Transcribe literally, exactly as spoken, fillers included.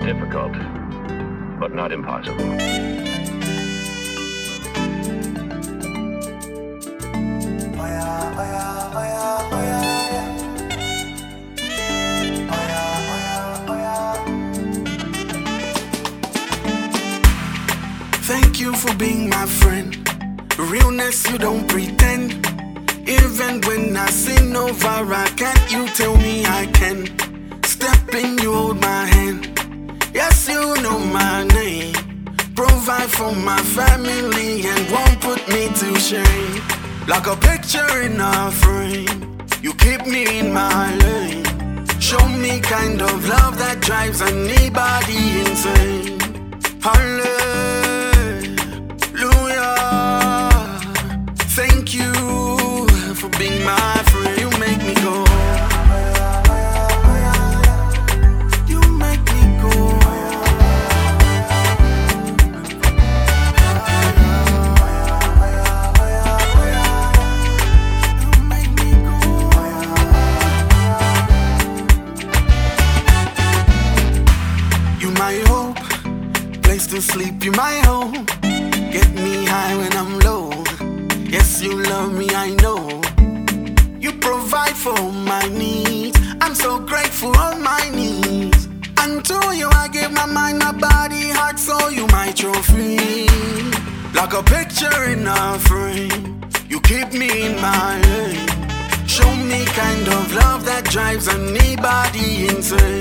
difficult, but not impossible. Thank you for being my friend. Realness, you don't pretend. Even when I sin over, I can't. You tell me I can. Step in, you hold my hand. Yes, you know my name. Provide for my family and won't put me to shame. Like a picture in a frame, you keep me in my lane. Show me kind of love that drives anybody insane. Hallelujah. Thank you for being my friend. You make me go. You make me go. You make me go. You my hope, place to sleep. You my home. Get me high when I'm low. Yes, you love me, I know. You provide for my needs. I'm so grateful on my knees. And to you I give my mind, my body, heart, soul. You my trophy. Like a picture in a frame, you keep me in my lane. Show me kind of love that drives anybody insane.